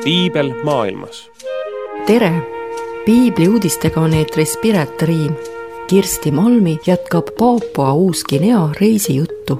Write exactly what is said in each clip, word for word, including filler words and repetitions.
piibel maailmas. Tere! Piibli uudistega on eetris Piret Riim. Kirsti Malmi jätkab Paapua Uus-Guinea reisijuttu.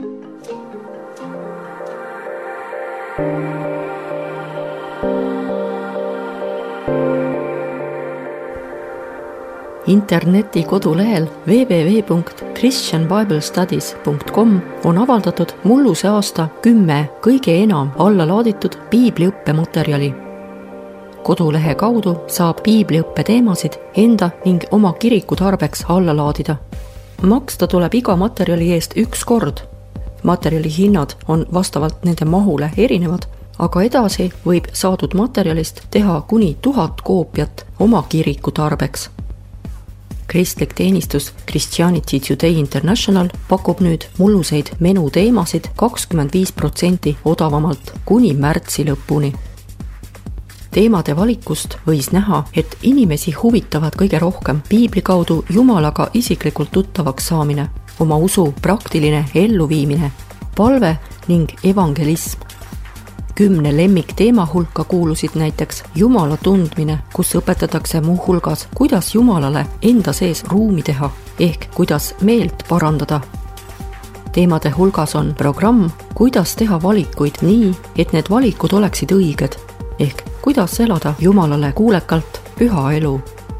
Interneti kodulehel w w w punkt christian bible studies punkt com on avaldatud mulluse aasta kümme kõige enam alla laaditud piibliõppematerjali. Kodulehe kaudu saab piibliõppe teemasid enda ning oma kiriku tarbeks alla laadida. Maksta tuleb iga materjali eest üks kord. Materjali hinnad on vastavalt nende mahule erinevad, aga edasi võib saadud materjalist teha kuni tuhat koopiat oma kiriku tarbeks. Kristlik teenistus Christianity Today International pakub nüüd mulluseid menu teemasid kakskümmend viis protsenti odavamalt kuni märtsi lõpuni. Teemade valikust võis näha, et inimesi huvitavad kõige rohkem piibli kaudu Jumalaga isiklikult tuttavaks saamine, oma usu praktiline elluviimine, palve ning evangelism. Kümne lemmik teema hulka kuulusid näiteks Jumala tundmine, kus õpetatakse muu hulgas, kuidas Jumalale enda sees ruumi teha, ehk kuidas meelt parandada. Teemade hulgas on programm, kuidas teha valikuid nii, et need valikud oleksid õiged, ehk kuidas elada Jumalale kuulekalt püha elu.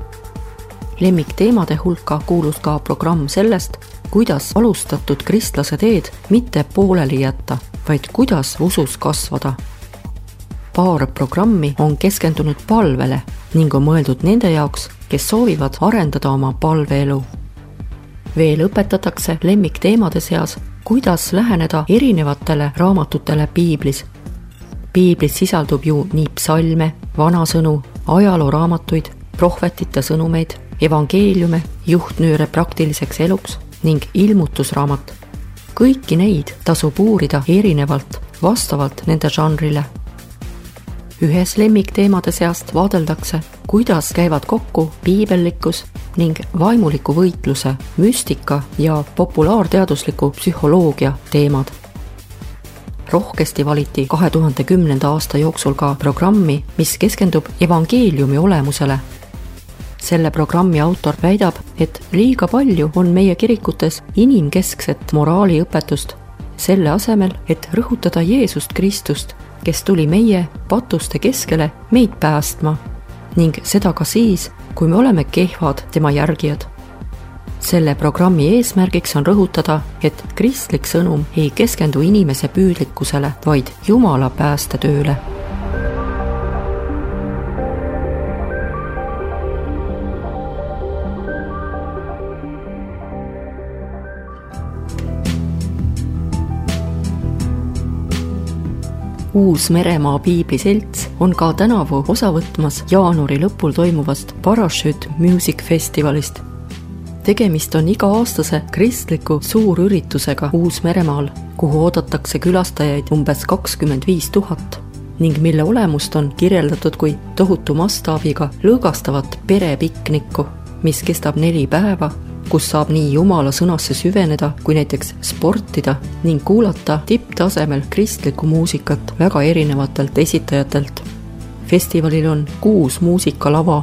Lemmik teemade hulka kuulus ka programm sellest, kuidas alustatud kristlase teed mitte pooleli jätta, vaid kuidas usus kasvada. Paar programmi on keskendunud palvele ning on mõeldud nende jaoks, kes soovivad arendada oma palveelu. Veel õpetatakse lemmik teemade seas, kuidas läheneda erinevatele raamatutele piiblis. Piiblis sisaldub ju nii psalme, vanasõnu, ajalooraamatuid, prohvetite sõnumeid, evangeeliume, juhtnüüre praktiliseks eluks ning ilmutusraamat. Kõiki neid tasub uurida erinevalt vastavalt nende žanrile. Ühes lemmikteemade seast vaadeldakse, kuidas käivad kokku piibellikkus ning vaimuliku võitluse, müstika ja populaarteadusliku psühholoogia teemad. Rohkesti valiti kahe tuhande kümnenda aasta jooksul ka programmi, mis keskendub evangeeliumi olemusele. Selle programmi autor väidab, et liiga palju on meie kirikutes inimkeskset moraaliõpetust, selle asemel, et rõhutada Jeesust Kristust, kes tuli meie patuste keskele meid päästma, ning seda ka siis, kui me oleme kehvad tema järgijad. Selle programmi eesmärgiks on rõhutada, et kristlik sõnum ei keskendu inimese püüdlikkusele, vaid Jumala päästetööle. Uus-Meremaa piibliselts on ka tänavu osa võtmas jaanuari lõpul toimuvast Parachute Music Festivalist. Tegemist on iga-aastase kristliku suurüritusega Uus-Meremaal, kuhu oodatakse külastajaid umbes kakskümmend viis tuhat ning mille olemust on kirjeldatud kui tohutu mastaabiga lõõgastavat perepiknikku, mis kestab neli päeva, kus saab nii Jumala sõnasse süveneda kui näiteks sportida ning kuulata tipptasemel kristlikku muusikat väga erinevatelt esitajatelt. Festivalil on kuus muusikalava.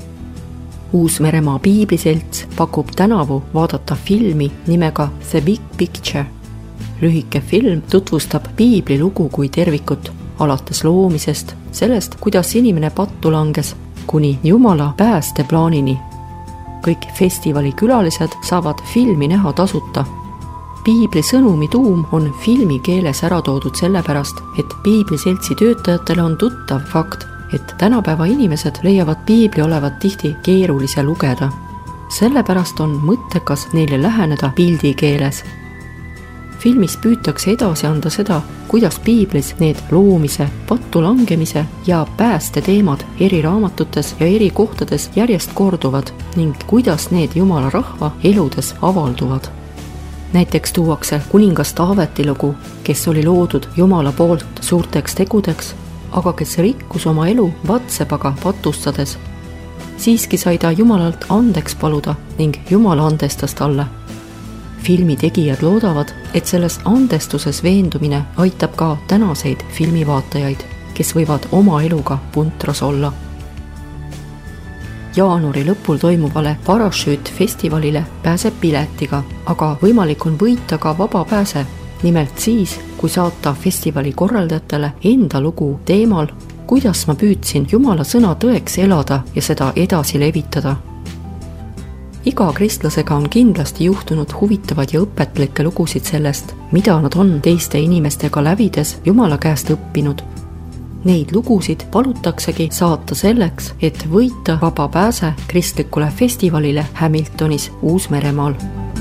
Uus-Meremaa piibliselts pakub tänavu vaadata filmi nimega The Big Picture. Lühike film tutvustab piibli lugu kui tervikut, alates loomisest, sellest, kuidas inimene pattu langes, kuni Jumala päästeplaanini. Kõik festivali külalised saavad filmi näha tasuta. Piibli sõnumi tuum on filmi keeles ära toodud sellepärast, et piibliseltsi töötajatele on tuttav fakt, et tänapäeva inimesed leiavad piibli olevat tihti keerulise lugeda. Sellepärast on mõttekas neile läheneda pildi keeles. Filmis püütakse edasi anda seda, kuidas piiblis need loomise, pattu langemise ja pääste teemad eri raamatutes ja eri kohtades järjest korduvad ning kuidas need Jumala rahva eludes avalduvad. Näiteks tuuakse kuningas Taaveti lugu, kes oli loodud Jumala poolt suurteks tegudeks, aga kes rikkus oma elu Vatsepaga patustades. Siiski sai ta Jumalalt andeks paluda ning Jumal andestas talle. Filmi tegijad loodavad, et selles andestuses veendumine aitab ka tänaseid filmivaatajaid, kes võivad oma eluga puntras olla. Jaanuari lõpul toimuvale Parachute-festivalile pääseb piletiga, aga võimalik on võita ka vaba pääse. Nimelt siis, kui saata festivali korraldajatele enda lugu teemal, kuidas ma püüdsin Jumala sõna tõeks elada ja seda edasi levitada. Iga kristlasega on kindlasti juhtunud huvitavad ja õpetlikke lugusid sellest, mida nad on teiste inimestega lävides Jumala käest õppinud. Neid lugusid palutaksegi saata selleks, et võita vaba pääse kristlikule festivalile Hamiltonis, Uus-Meremaal.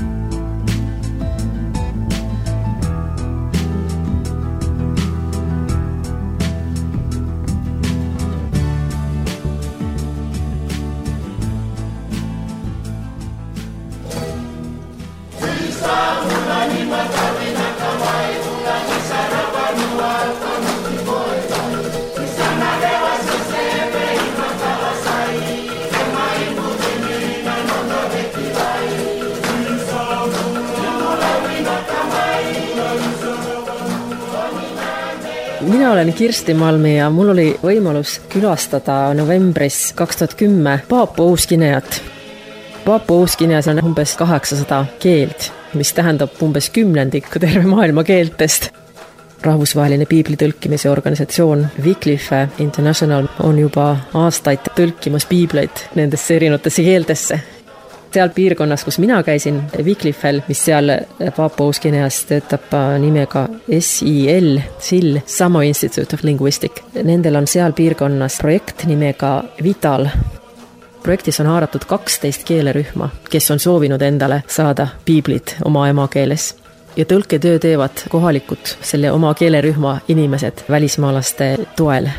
Mina olen Kirsti Malmi ja mul oli võimalus külastada novembris kaks tuhat kümme Paapua Uus-Guineat. Paapua Uus-Guineas on umbes kaheksasada keelt, mis tähendab umbes kümnendikku terve maailma keeltest. Rahvusvaheline piibli tõlkimise organisatsioon Wycliffe International on juba aastaid tõlkimas piibleid nendesse erinevatesse keeltesse. Seal piirkonnas, kus mina käisin, Wycliffel, mis seal Paapua Uus-Guineas töötab nimega S I L, S I L, Samoa Institute of Linguistic. Nendel on seal piirkonnas projekt nimega Vital. Projektis on haaratud kaksteist keelerühma, kes on soovinud endale saada piiblit oma emakeeles. Ja tõlketöö teevad kohalikud selle oma keelerühma inimesed välismaalaste toel.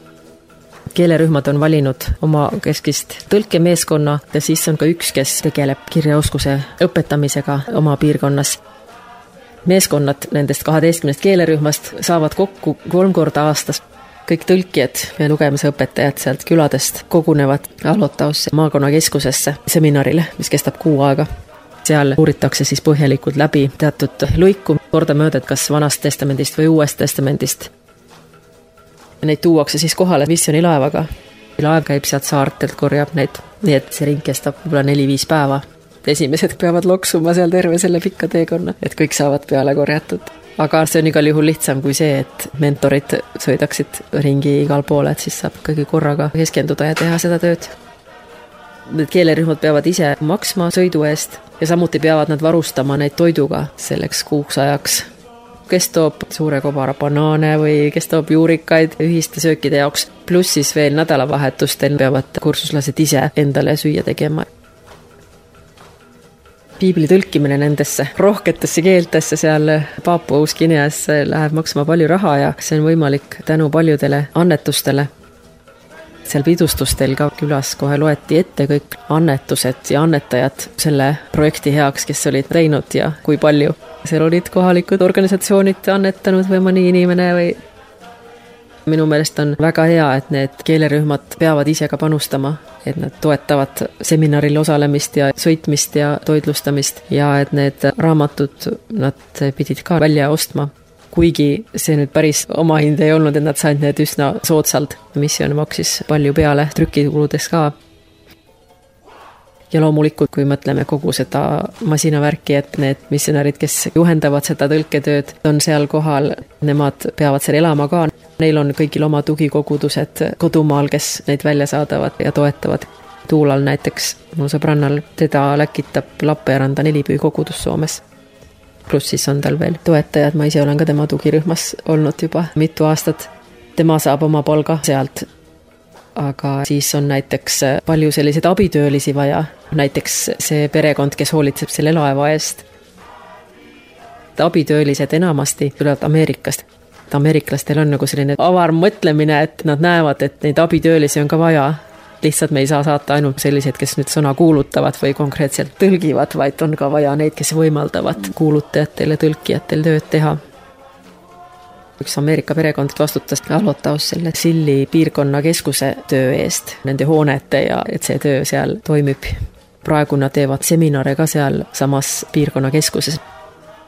Keelerühmad on valinud oma keskist tõlkemeeskonna ja siis on ka üks, kes tegeleb kirjaoskuse õpetamisega oma piirkonnas. Meeskonnad nendest kaheteistkümnest keelerühmast saavad kokku kolm korda aastas. Kõik tõlkijad ja lugemise õpetajad sealt küladest kogunevad Alotausse maakonnakeskusesse seminarile, mis kestab kuu aega. Seal uuritakse siis põhjalikult läbi teatud luiku korda mööda, kas Vanast testamendist või Uuest testamendist. Neid tuuakse siis kohale missionilaevaga. Laev käib sealt saartelt, korjab neid, nii et see ring kestab võib-olla neli-viis päeva. Esimesed peavad loksuma seal terve selle pikka teekonna, et kõik saavad peale korjatud. Aga see on igal juhul lihtsam kui see, et mentorid sõidaksid ringi igal poole, et siis saab kõigi korraga keskenduda ja teha seda tööd. Need keelerühmad peavad ise maksma sõidu eest ja samuti peavad nad varustama neid toiduga selleks kuuks ajaks. Kes toob suure kobara banaane või kes toob juurikaid ühiste söökide jaoks, pluss siis veel nädalavahetustel peavad kursuslased ise endale süüa tegema. Piibli tõlkimine nendesse rohketesse keeltesse seal Paapua Uus-Guineas läheb maksma palju raha ja see on võimalik tänu paljudele annetustele. Seal pidustustel ka külas kohe loeti ette kõik annetused ja annetajad selle projekti heaks, kes olid teinud ja kui palju. Seal olid kohalikud organisatsioonid annetanud või mõni inimene või minu meelest on väga hea, et need keelerühmad peavad ise ka panustama, et nad toetavad seminaril osalemist ja sõitmist ja toitlustamist ja et need raamatud nad pidid ka välja ostma. Kuigi see nüüd päris oma hind ei olnud, et nad said need üsna soodsalt. Missioon maksis palju peale trükikuludes ka. Ja loomulikult, kui mõtleme kogu seda masinavärki, et need missionarid, kes juhendavad seda tõlketööd, on seal kohal, nemad peavad seal elama ka. Neil on kõigil oma tugikogudused kodumaal, kes neid välja saadavad ja toetavad. Tuulal näiteks, mul sõbrannal, teda läkitab Lappeenranta Nelipüü kogudus Soomes. Pluss siis on tal veel toetajad, ma ise olen ka tema tugirühmas olnud juba mitu aastat. Tema saab oma palga sealt. Aga siis on näiteks palju selliseid abitöölisi vaja. Näiteks see perekond, kes hoolitseb selle laeva eest. Abitöölised enamasti tulevad Ameerikast. Ameeriklastel on nagu selline avar mõtlemine, et nad näevad, et neid abitöölisi on ka vaja. Lihtsalt me ei saa saata ainult sellised, kes nüüd sõna kuulutavad või konkreetselt tõlgivad, vaid on ka vaja neid, kes võimaldavad kuulutajatel ja tõlkijatel tööd teha. Üks Ameerika perekond vastutas Alotaus selle Silli piirkonna keskuse töö eest, nende hoonete ja et see töö seal toimib. Praegu nad teevad seminare ka seal samas piirkonna keskuses.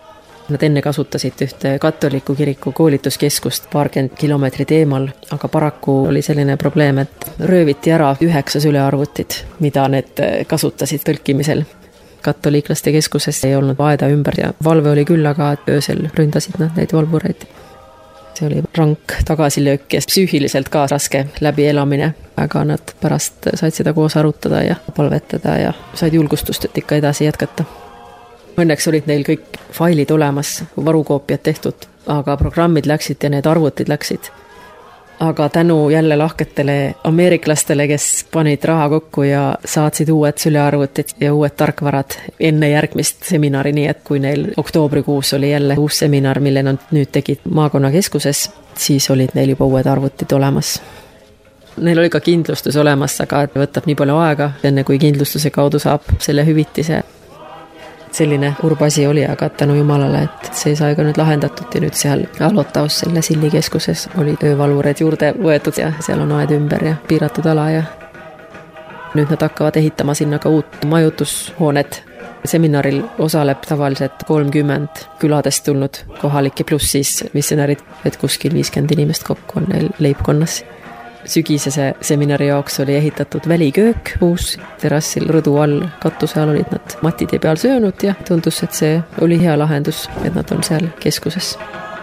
Nad enne kasutasid ühte katoliku kiriku koolituskeskust paarkümmend kilomeetrit eemal, aga paraku oli selline probleem, et rööviti ära üheksa sülearvutid, mida need kasutasid tõlkimisel. Katoliiklaste keskuses ei olnud aeda ümber ja valve oli küll, aga öösel ründasid nad neid valvureid. See oli rank tagasilöök ja psüühiliselt ka raske läbielamine, aga nad pärast said seda koos arutada ja palvetada ja said julgustust, et ikka edasi jätkata. Õnneks olid neil kõik failid olemas, varukoopiad tehtud, aga programmid läksid ja need arvutid läksid. Aga tänu jälle lahketele ameeriklastele, kes panid raha kokku ja saatsid uued sülearvutid ja uued tarkvarad enne järgmist seminari, nii et kui neil oktoobrikuus oli jälle uus seminar, mille nad nüüd tegid maakonnakeskuses, siis olid neil juba uued arvutid olemas. Neil oli ka kindlustus olemas, aga võtab nii palju aega, enne kui kindlustuse kaudu saab selle hüvitise. Selline kurb asi oli, aga tänu Jumalale, et see sai ka nüüd lahendatud ja nüüd seal Alotaos selle Silli keskuses oli öövalvureid juurde võetud ja seal on aed ümber ja piiratud ala ja nüüd nad hakkavad ehitama sinna ka uut majutushoonet. Seminaril osaleb tavaliselt kolmkümmend küladest tulnud kohalike pluss siis missionärid, et kuskil viiskümmend inimest kokku on neil leibkonnas. Sügisese seminari jaoks oli ehitatud väliköök uus terassil rõdu all, katuse all olid nad matide peal söönud ja tundus, et see oli hea lahendus, et nad on seal keskuses.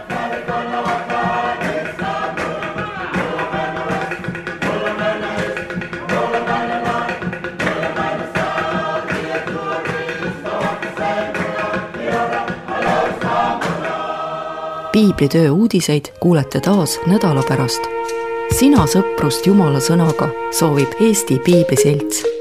Piiblitöö uudiseid kuulete taas nädala pärast. Sina sõprust Jumala sõnaga soovib Eesti Piibliselts.